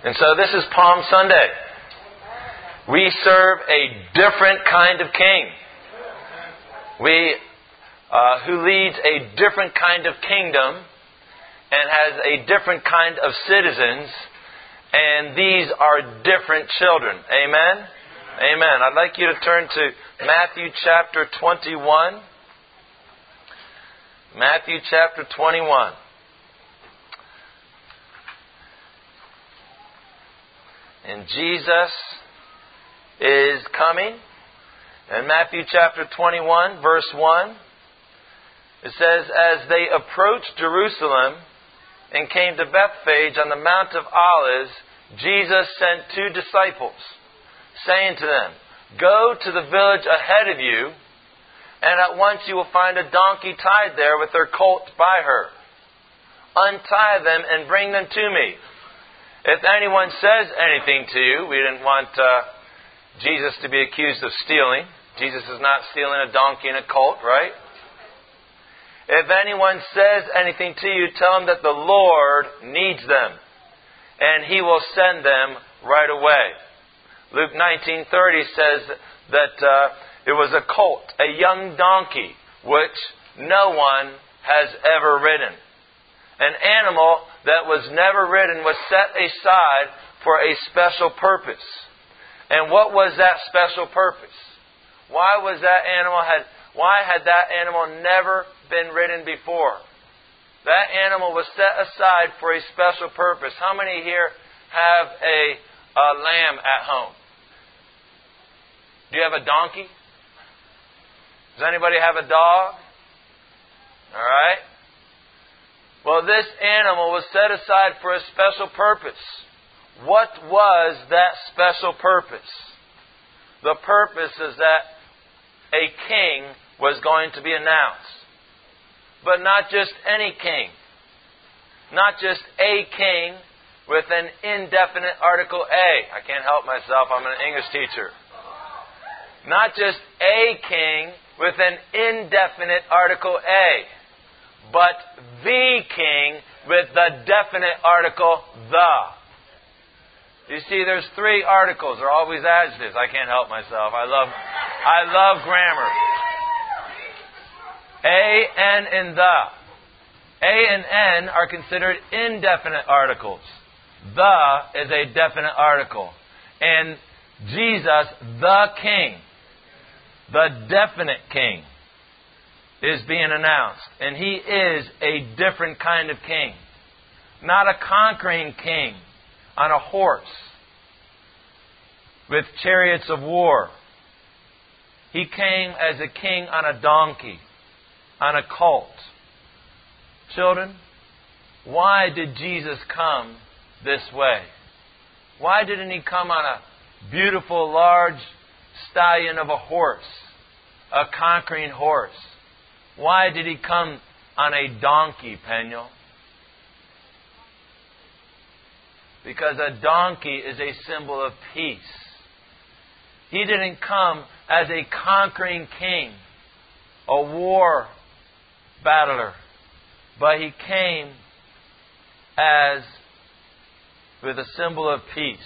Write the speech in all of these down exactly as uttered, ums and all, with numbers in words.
And so this is Palm Sunday. We serve a different kind of king. We, uh, who leads a different kind of kingdom and has a different kind of citizens. And these are different children. Amen? Amen. I'd like you to turn to Matthew chapter twenty-one. Matthew chapter twenty-one. And Jesus is coming. In Matthew chapter twenty-one, verse one, it says, "As they approached Jerusalem and came to Bethphage on the Mount of Olives, Jesus sent two disciples, saying to them, 'Go to the village ahead of you, and at once you will find a donkey tied there with her colt by her. Untie them and bring them to me. If anyone says anything to you,'" we didn't want uh, Jesus to be accused of stealing. Jesus is not stealing a donkey and a colt, right? "If anyone says anything to you, tell him that the Lord needs them, and He will send them right away." Luke nineteen thirty says that uh, it was a colt, a young donkey, which no one has ever ridden. An animal that was never ridden was set aside for a special purpose. And what was that special purpose? Why was that animal had why had that animal never been ridden before? That animal was set aside for a special purpose. How many here have a, a lamb at home? Do you have a donkey? Does anybody have a dog? All right. Well, this animal was set aside for a special purpose. What was that special purpose? The purpose is that a king was going to be announced. But not just any king. Not just a king with an indefinite article A. I can't help myself, I'm an English teacher. Not just a king with an indefinite article A, but the king with the definite article the. You see, there's three articles. They're always adjectives. I can't help myself. I love, I love grammar. A, N, and the. A and N are considered indefinite articles. The is a definite article. And Jesus, the King, the definite King, is being announced. And He is a different kind of king. Not a conquering king on a horse with chariots of war. He came as a king on a donkey, on a colt. Children, why did Jesus come this way? Why didn't He come on a beautiful, large stallion of a horse, a conquering horse? Why did He come on a donkey, Peniel? Because a donkey is a symbol of peace. He didn't come as a conquering king, a war battler, but He came as with a symbol of peace.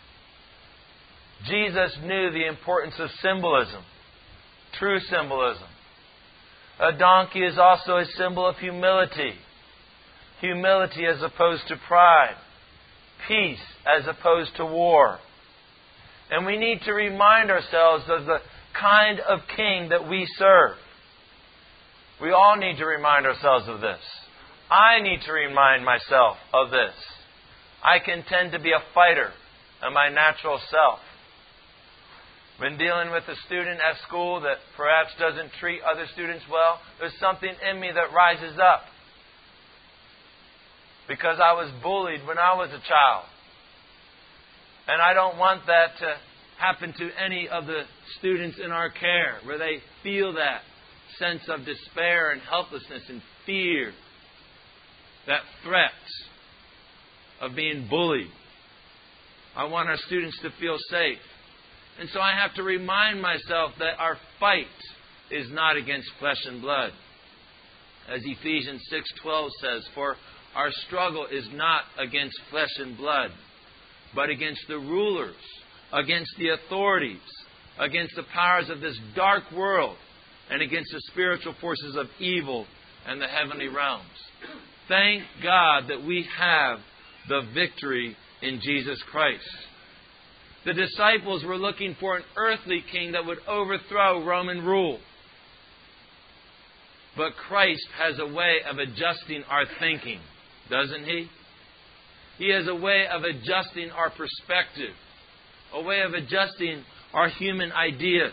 Jesus knew the importance of symbolism, true symbolism. A donkey is also a symbol of humility. Humility as opposed to pride. Peace as opposed to war. And we need to remind ourselves of the kind of king that we serve. We all need to remind ourselves of this. I need to remind myself of this. I can tend to be a fighter in my natural self. When dealing with a student at school that perhaps doesn't treat other students well, there's something in me that rises up. Because I was bullied when I was a child. And I don't want that to happen to any of the students in our care, where they feel that sense of despair and helplessness and fear, that threat of being bullied. I want our students to feel safe. And so I have to remind myself that our fight is not against flesh and blood. As Ephesians six twelve says, "For our struggle is not against flesh and blood, but against the rulers, against the authorities, against the powers of this dark world, and against the spiritual forces of evil and the heavenly realms. Thank God that we have the victory in Jesus Christ. The disciples were looking for an earthly king that would overthrow Roman rule. But Christ has a way of adjusting our thinking, doesn't He? He has a way of adjusting our perspective, a way of adjusting our human ideas,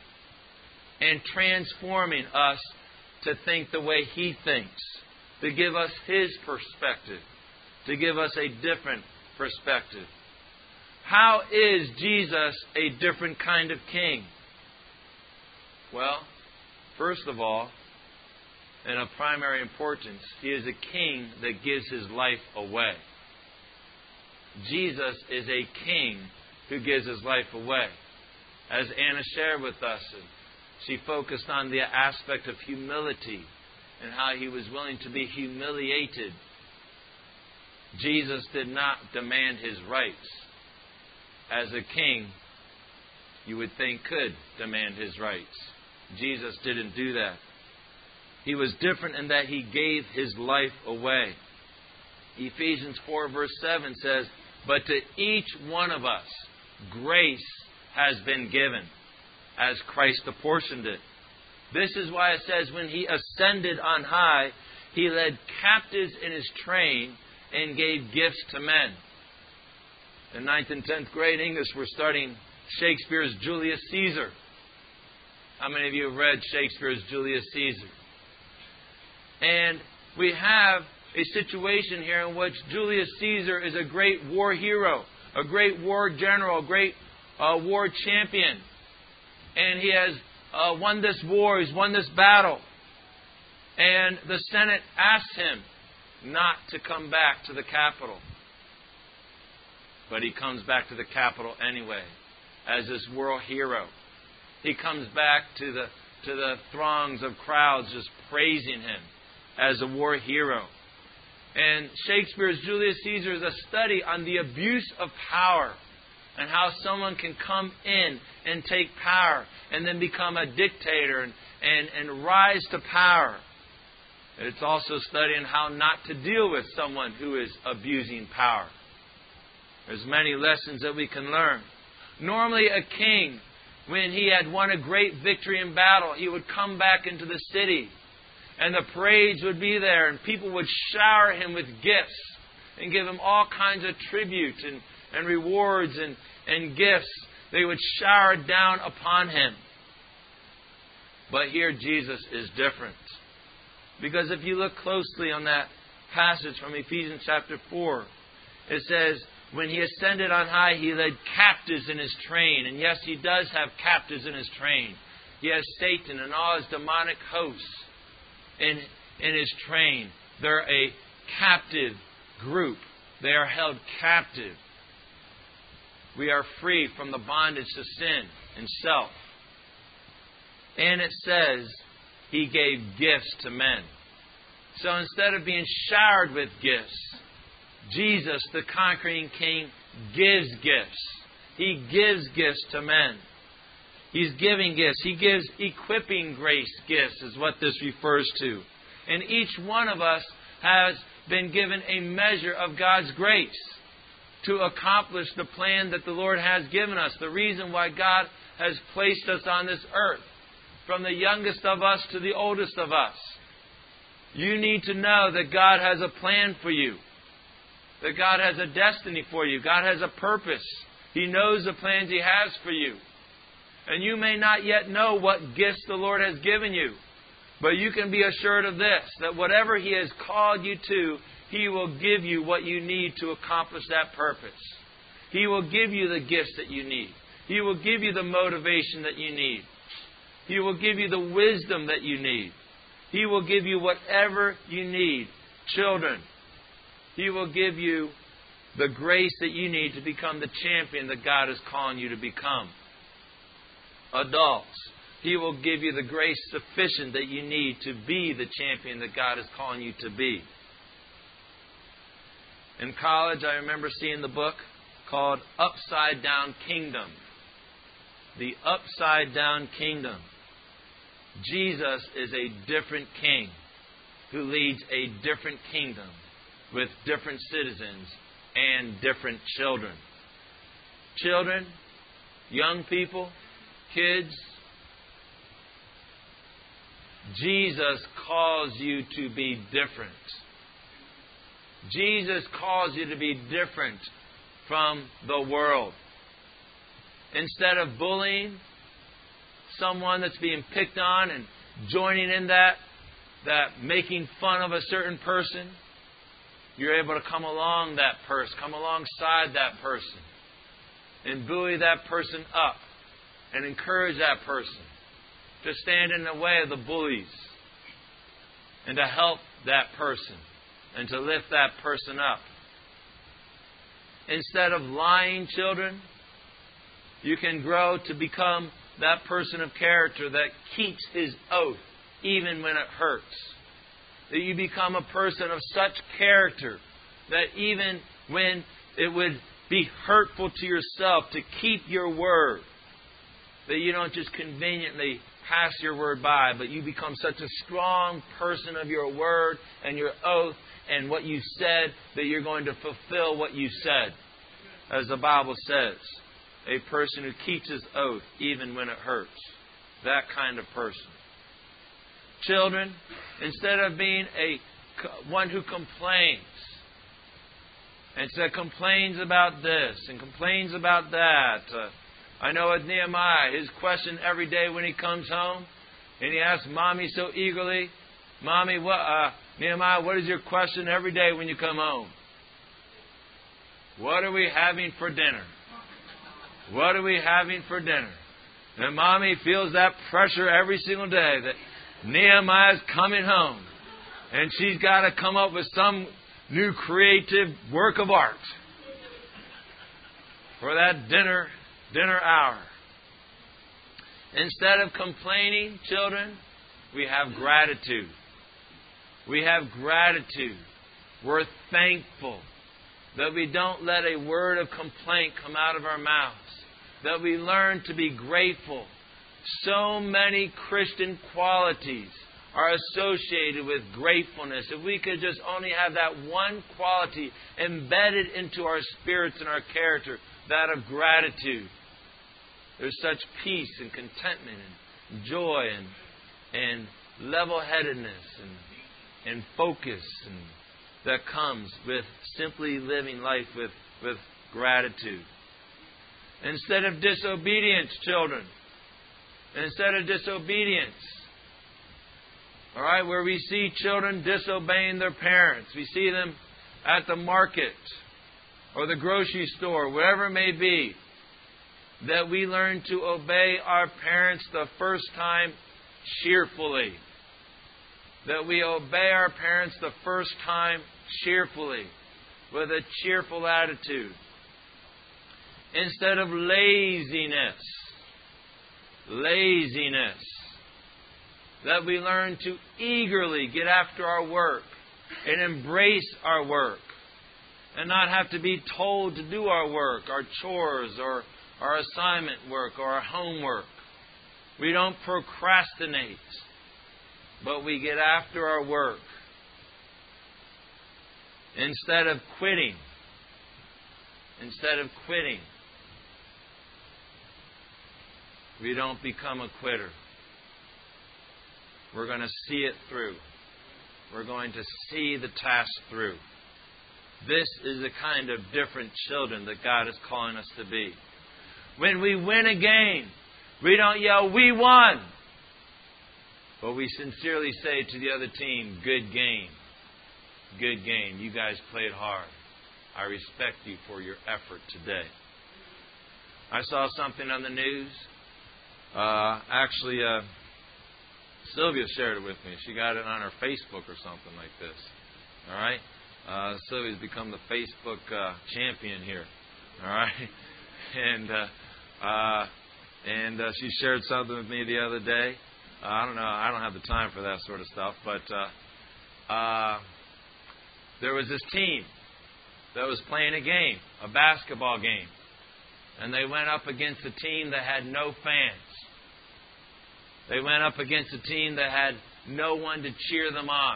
and transforming us to think the way He thinks, to give us His perspective, to give us a different perspective. How is Jesus a different kind of king? Well, first of all, and of primary importance, He is a king that gives His life away. Jesus is a king who gives His life away. As Anna shared with us, she focused on the aspect of humility and how He was willing to be humiliated. Jesus did not demand His rights. As a king, you would think could demand His rights. Jesus didn't do that. He was different in that He gave His life away. Ephesians four verse seven says, "But to each one of us grace has been given, as Christ apportioned it." This is why it says, when He ascended on high, He led captives in His train and gave gifts to men. In ninth and tenth grade English, we're studying Shakespeare's Julius Caesar. How many of you have read Shakespeare's Julius Caesar? And we have a situation here in which Julius Caesar is a great war hero, a great war general, a great uh, war champion. And he has uh, won this war, he's won this battle. And the Senate asks him not to come back to the capital. But he comes back to the capital anyway, as this world hero. He comes back to the to the throngs of crowds just praising him as a war hero. And Shakespeare's Julius Caesar is a study on the abuse of power and how someone can come in and take power and then become a dictator and, and, and rise to power. It's also studying how not to deal with someone who is abusing power. There's many lessons that we can learn. Normally a king, when he had won a great victory in battle, he would come back into the city. And the parades would be there, and people would shower him with gifts and give him all kinds of tribute and, and rewards and, and gifts. They would shower down upon him. But here Jesus is different. Because if you look closely on that passage from Ephesians chapter four, it says, when He ascended on high, He led captives in His train. And yes, He does have captives in His train. He has Satan and all his demonic hosts in, in His train. They're a captive group. They are held captive. We are free from the bondage to sin and self. And it says He gave gifts to men. So instead of being showered with gifts, Jesus, the conquering King, gives gifts. He gives gifts to men. He's giving gifts. He gives equipping grace gifts, is what this refers to. And each one of us has been given a measure of God's grace to accomplish the plan that the Lord has given us. The reason why God has placed us on this earth, from the youngest of us to the oldest of us. You need to know that God has a plan for you. That God has a destiny for you. God has a purpose. He knows the plans He has for you. And you may not yet know what gifts the Lord has given you. But you can be assured of this, that whatever He has called you to, He will give you what you need to accomplish that purpose. He will give you the gifts that you need. He will give you the motivation that you need. He will give you the wisdom that you need. He will give you whatever you need. Children, He will give you the grace that you need to become the champion that God is calling you to become. Adults, He will give you the grace sufficient that you need to be the champion that God is calling you to be. In college, I remember seeing the book called upside down kingdom. The upside down kingdom. Jesus is a different king who leads a different kingdom with different citizens and different children. Children, young people, kids, Jesus calls you to be different. Jesus calls you to be different from the world. Instead of bullying someone that's being picked on and joining in that, that making fun of a certain person, you're able to come along that person, come alongside that person, and buoy that person up and encourage that person to stand in the way of the bullies and to help that person and to lift that person up. Instead of lying, children, you can grow to become that person of character that keeps his oath even when it hurts. That you become a person of such character that even when it would be hurtful to yourself to keep your word, that you don't just conveniently pass your word by, but you become such a strong person of your word and your oath and what you said that you're going to fulfill what you said. As the Bible says, a person who keeps his oath even when it hurts. That kind of person. Children, instead of being a one who complains, instead complains about this and complains about that. Uh, I know with Nehemiah, his question every day when he comes home, and he asks Mommy so eagerly, Mommy, what, uh, Nehemiah, what is your question every day when you come home? What are we having for dinner? What are we having for dinner? And Mommy feels that pressure every single day that Nehemiah's coming home. And she's got to come up with some new creative work of art for that dinner dinner hour. Instead of complaining, children, we have gratitude. We have gratitude. We're thankful that we don't let a word of complaint come out of our mouths. That we learn to be grateful. So many Christian qualities are associated with gratefulness. If we could just only have that one quality embedded into our spirits and our character, that of gratitude. There's such peace and contentment and joy and, and level-headedness and, and focus and that comes with simply living life with, with gratitude. Instead of disobedience, children, instead of disobedience, all right, where we see children disobeying their parents, we see them at the market or the grocery store, wherever it may be, that we learn to obey our parents the first time cheerfully. That we obey our parents the first time cheerfully, with a cheerful attitude. Instead of laziness, laziness, that we learn to eagerly get after our work and embrace our work and not have to be told to do our work, our chores, or our assignment work, or our homework. We don't procrastinate, but we get after our work. Instead of quitting, instead of quitting, we don't become a quitter. We're going to see it through. We're going to see the task through. This is the kind of different children that God is calling us to be. When we win a game, we don't yell, "We won!" But we sincerely say to the other team, "Good game. Good game. You guys played hard. I respect you for your effort today." I saw something on the news. Uh, actually, uh, Sylvia shared it with me. She got it on her Facebook or something like this. All right? Uh, Sylvia's become the Facebook uh, champion here. All right? And uh, uh, and uh, she shared something with me the other day. Uh, I don't know. I don't have the time for that sort of stuff. But uh, uh, there was this team. that was playing a game, a basketball game. And they went up against a team that had no fans. They went up against a team that had no one to cheer them on.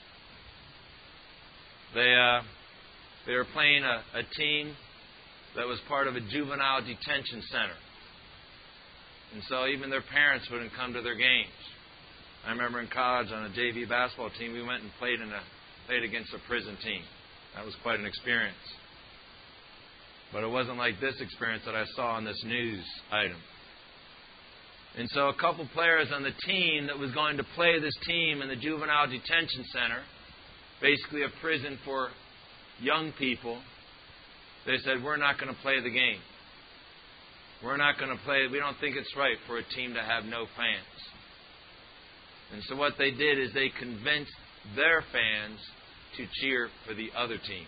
They uh, they were playing a, a team that was part of a juvenile detention center. And so even their parents wouldn't come to their games. I remember in college on a J V basketball team, we went and played in a played against a prison team. That was quite an experience. But it wasn't like this experience that I saw on this news item. And so a couple players on the team that was going to play this team in the juvenile detention center, basically a prison for young people, they said, we're not going to play the game. We're not going to play. We don't think it's right for a team to have no fans. And so what they did is they convinced their fans to cheer for the other team.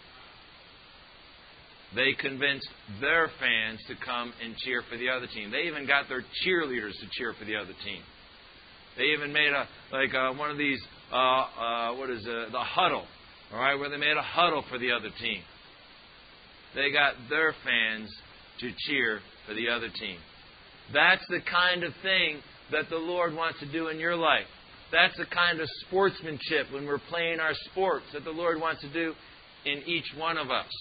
They convinced their fans to come and cheer for the other team. They even got their cheerleaders to cheer for the other team. They even made a like a, one of these uh, uh, what is it, the huddle, all right, where they made a huddle for the other team. They got their fans to cheer for the other team. That's the kind of thing that the Lord wants to do in your life. That's the kind of sportsmanship when we're playing our sports that the Lord wants to do in each one of us.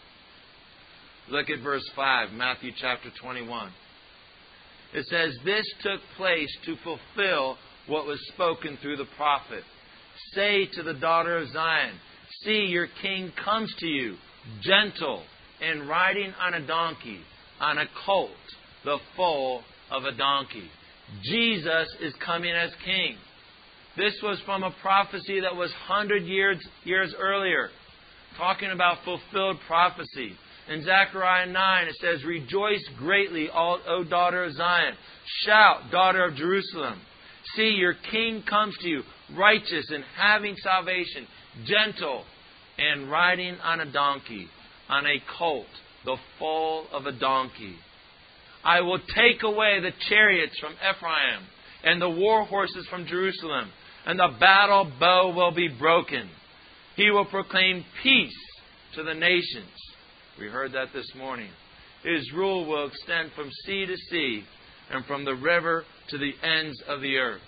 Look at verse five, Matthew chapter twenty-one. It says, this took place to fulfill what was spoken through the prophet. Say to the daughter of Zion, see, your king comes to you, gentle and riding on a donkey, on a colt, the foal of a donkey. Jesus is coming as king. This was from a prophecy that was one hundred years, years earlier, talking about fulfilled prophecy. In Zechariah nine, it says, rejoice greatly, O daughter of Zion. Shout, daughter of Jerusalem. See, your king comes to you, righteous and having salvation, gentle and riding on a donkey, on a colt, the foal of a donkey. I will take away the chariots from Ephraim and the war horses from Jerusalem, and the battle bow will be broken. He will proclaim peace to the nations. We heard that this morning. His rule will extend from sea to sea and from the river to the ends of the earth.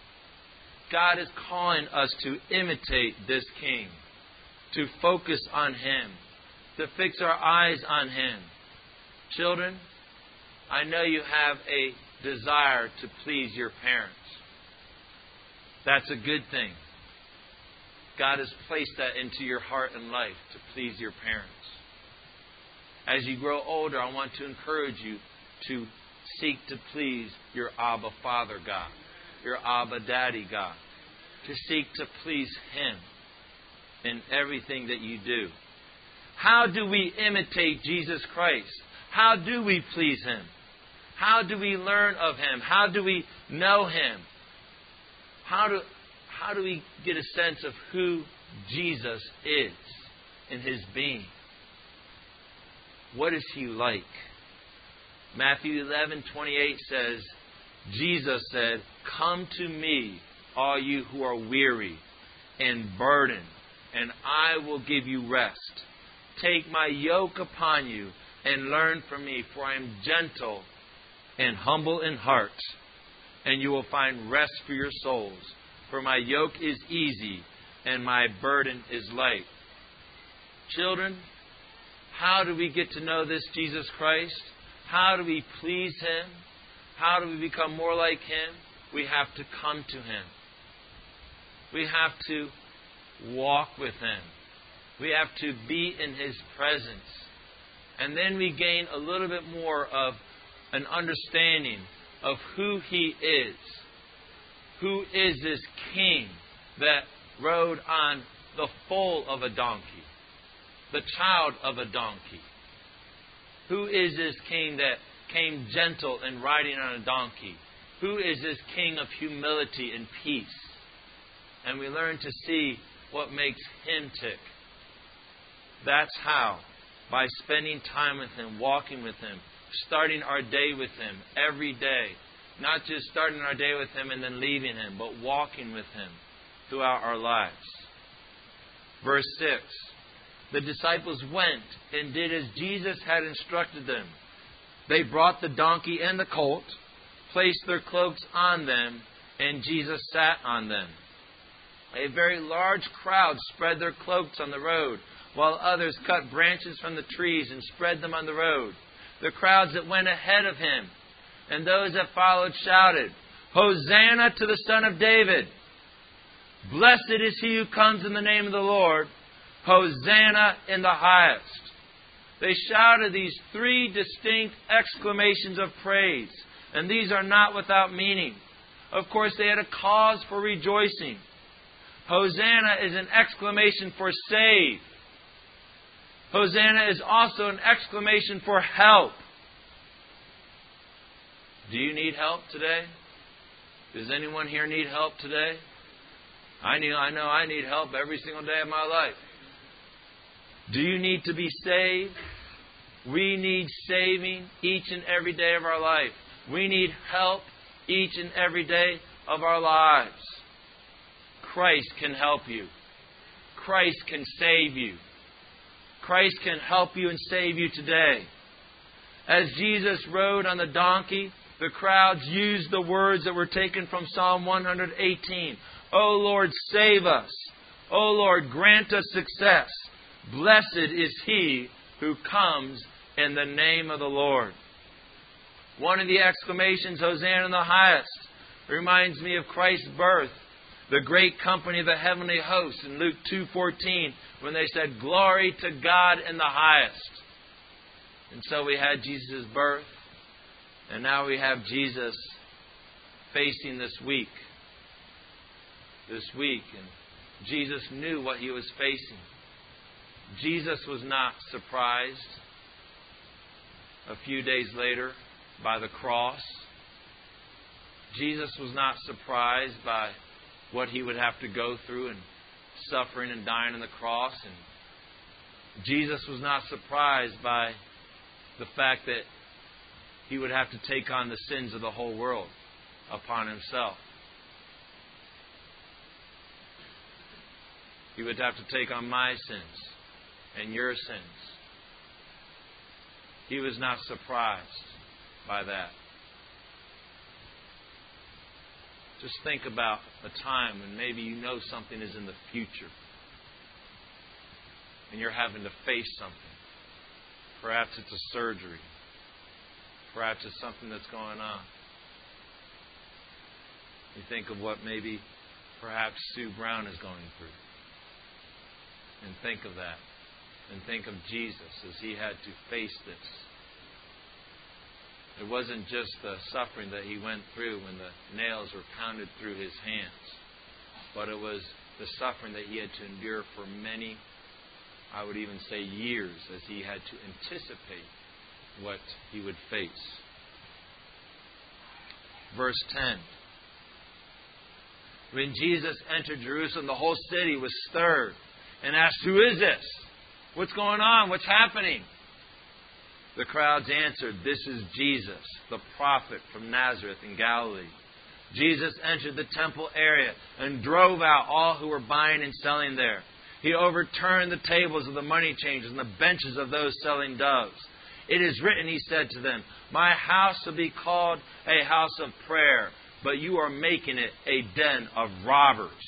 God is calling us to imitate this King, to focus on Him, to fix our eyes on Him. Children, I know you have a desire to please your parents. That's a good thing. God has placed that into your heart and life to please your parents. As you grow older, I want to encourage you to seek to please your Abba Father God, your Abba Daddy God, to seek to please Him in everything that you do. How do we imitate Jesus Christ? How do we please Him? How do we learn of Him? How do we know Him? How do, how do we get a sense of who Jesus is in His being? What is He like? Matthew eleven twenty-eight says, Jesus said, come to me, all you who are weary and burdened, and I will give you rest. Take my yoke upon you and learn from me, for I am gentle and humble in heart, and you will find rest for your souls. For my yoke is easy and my burden is light. Children, how do we get to know this Jesus Christ? How do we please Him? How do we become more like Him? We have to come to Him. We have to walk with Him. We have to be in His presence. And then we gain a little bit more of an understanding of who He is. Who is this King that rode on the foal of a donkey? The child of a donkey. Who is this King that came gentle and riding on a donkey? Who is this King of humility and peace? And we learn to see what makes Him tick. That's how. By spending time with Him, walking with Him, starting our day with Him every day. Not just starting our day with Him and then leaving Him, but walking with Him throughout our lives. Verse six. the disciples went and did as Jesus had instructed them. They brought the donkey and the colt, placed their cloaks on them, and Jesus sat on them. A very large crowd spread their cloaks on the road, while others cut branches from the trees and spread them on the road. The crowds that went ahead of him and those that followed shouted, "Hosanna to the Son of David! Blessed is he who comes in the name of the Lord! Hosanna in the highest!" They shouted these three distinct exclamations of praise, and these are not without meaning. Of course, they had a cause for rejoicing. Hosanna is an exclamation for save. Hosanna is also an exclamation for help. Do you need help today? Does anyone here need help today? I know, I know I need help every single day of my life. Do you need to be saved? We need saving each and every day of our life. We need help each and every day of our lives. Christ can help you. Christ can save you. Christ can help you and save you today. As Jesus rode on the donkey, the crowds used the words that were taken from Psalm one eighteen. "O Lord, save us. O Lord, grant us success. Blessed is he who comes in the name of the Lord." One of the exclamations, "Hosanna in the highest," reminds me of Christ's birth. The great company of the heavenly hosts in Luke two fourteen, when they said, "Glory to God in the highest." And so we had Jesus' birth, and now we have Jesus facing this week. This week. And Jesus knew what he was facing. Jesus was not surprised a few days later by the cross. Jesus was not surprised by what he would have to go through and suffering and dying on the cross. And Jesus was not surprised by the fact that he would have to take on the sins of the whole world upon himself. He would have to take on my sins and your sins. He was not surprised by that. Just think about a time when maybe you know something is in the future and you're having to face something. Perhaps it's a surgery. Perhaps it's something that's going on. You think of what maybe perhaps Sue Brown is going through. And think of that. And think of Jesus as he had to face this. It wasn't just the suffering that he went through when the nails were pounded through his hands, but it was the suffering that he had to endure for many, I would even say years, as he had to anticipate what he would face. Verse ten. When Jesus entered Jerusalem, the whole city was stirred and asked, "Who is this? What's going on? What's happening?" The crowds answered, "This is Jesus, the prophet from Nazareth in Galilee." Jesus entered the temple area and drove out all who were buying and selling there. He overturned the tables of the money changers and the benches of those selling doves. "It is written," he said to them, "My house will be called a house of prayer, but you are making it a den of robbers."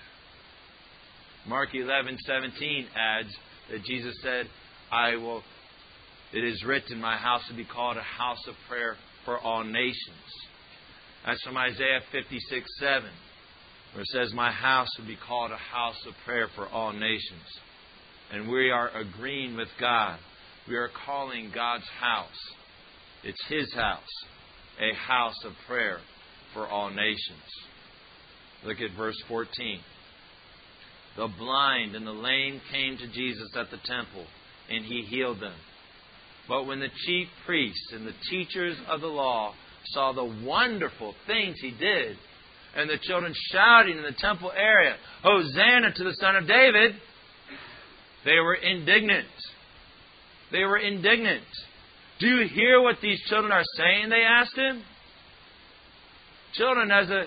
Mark eleven seventeen adds that Jesus said, "I will It is written, my house will be called a house of prayer for all nations." That's from Isaiah fifty-six seven, where it says, "My house will be called a house of prayer for all nations." And we are agreeing with God. We are calling God's house, it's His house, a house of prayer for all nations. Look at verse fourteen. "The blind and the lame came to Jesus at the temple, and He healed them. But when the chief priests and the teachers of the law saw the wonderful things He did, and the children shouting in the temple area, 'Hosanna to the Son of David,' they were indignant." They were indignant. "Do you hear what these children are saying?" they asked Him. Children, as the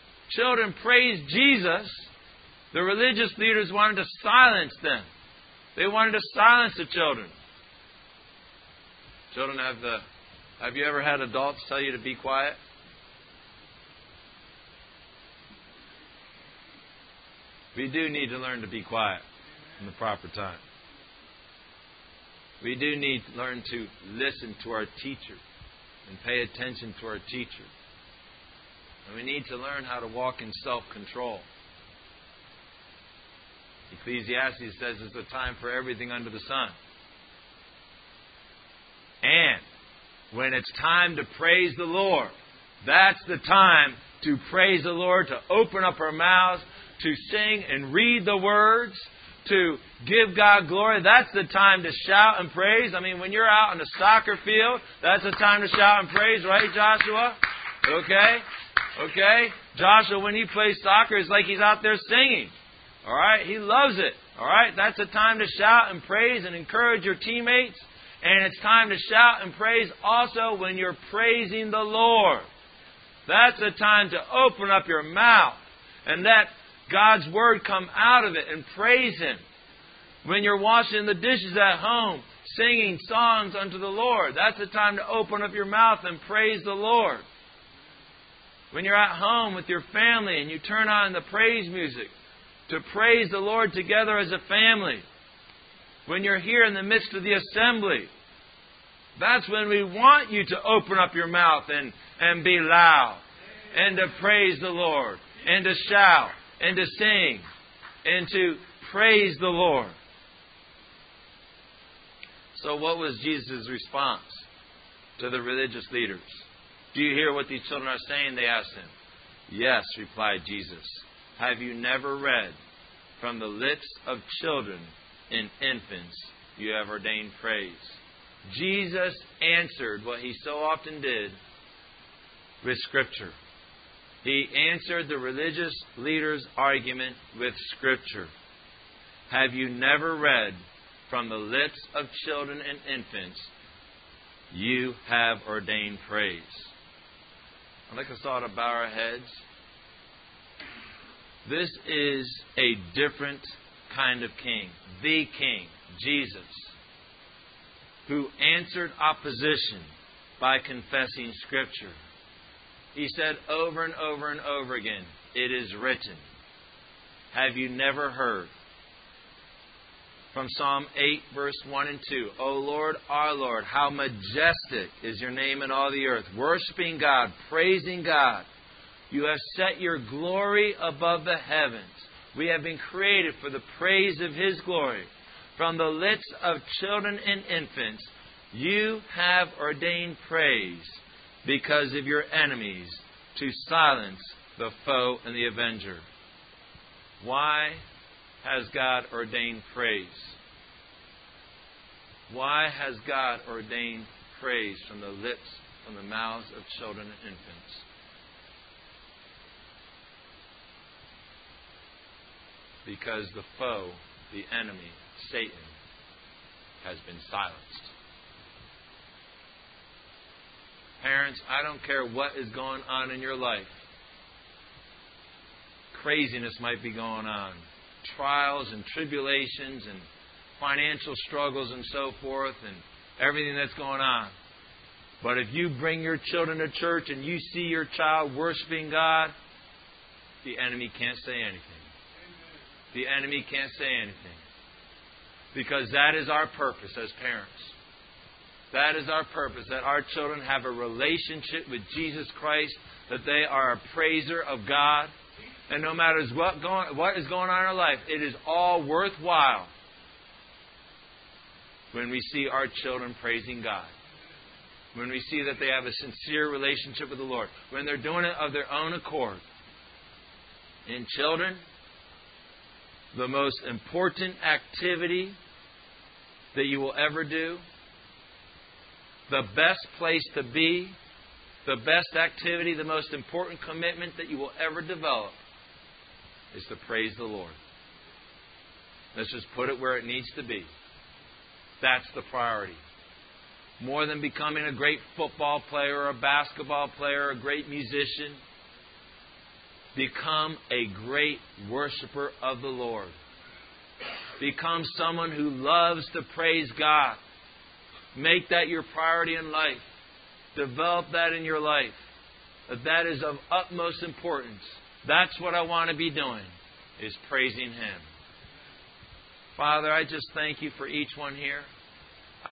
children praised Jesus, the religious leaders wanted to silence them. They wanted to silence the children. Children have the... Have you ever had adults tell you to be quiet? We do need to learn to be quiet in the proper time. We do need to learn to listen to our teacher and pay attention to our teacher. And we need to learn how to walk in self-control. Ecclesiastes says it's a time for everything under the sun. And when it's time to praise the Lord, that's the time to praise the Lord, to open up our mouths, to sing and read the words, to give God glory. That's the time to shout and praise. I mean, when you're out on the soccer field, that's the time to shout and praise, right, Joshua? Okay? Okay? Joshua, when he plays soccer, it's like he's out there singing. All right? He loves it. All right? That's the time to shout and praise and encourage your teammates. And it's time to shout and praise also when you're praising the Lord. That's the time to open up your mouth and let God's Word come out of it and praise Him. When you're washing the dishes at home, singing songs unto the Lord, that's the time to open up your mouth and praise the Lord. When you're at home with your family and you turn on the praise music to praise the Lord together as a family. When you're here in the midst of the assembly, that's when we want you to open up your mouth and, and be loud and to praise the Lord and to shout and to sing and to praise the Lord. So what was Jesus' response to the religious leaders? Do you hear what these children are saying? They asked him. Yes, replied Jesus. Have you never read, from the lips of children and infants you have ordained praise? Jesus answered what He so often did with Scripture. He answered the religious leaders' argument with Scripture. Have you never read, from the lips of children and infants you have ordained praise? I'd like us all to bow our heads. This is a different kind of king. The King, Jesus, who answered opposition by confessing Scripture. He said over and over and over again, it is written. Have you never heard? From Psalm eight, verse one and two. O Lord, our Lord, how majestic is your name in all the earth. Worshiping God, praising God. You have set your glory above the heavens. We have been created for the praise of His glory. From the lips of children and infants, you have ordained praise because of your enemies, to silence the foe and the avenger. Why has God ordained praise? Why has God ordained praise from the lips, from the mouths of children and infants? Because the foe, the enemy, Satan, has been silenced. Parents, I don't care what is going on in your life. Craziness might be going on. Trials and tribulations and financial struggles and so forth and everything that's going on. But if you bring your children to church and you see your child worshiping God, the enemy can't say anything. The enemy can't say anything. Because that is our purpose as parents. That is our purpose, that our children have a relationship with Jesus Christ, that they are a praiser of God. And no matter what, going, what is going on in our life, it is all worthwhile when we see our children praising God. When we see that they have a sincere relationship with the Lord. When they're doing it of their own accord. And children, the most important activity that you will ever do, the best place to be, the best activity, the most important commitment that you will ever develop is to praise the Lord. Let's just put it where it needs to be. That's the priority. More than becoming a great football player or a basketball player or a great musician, become a great worshiper of the Lord. Become someone who loves to praise God. Make that your priority in life. Develop that in your life. That that is of utmost importance. That's what I want to be doing, is praising Him. Father, I just thank You for each one here.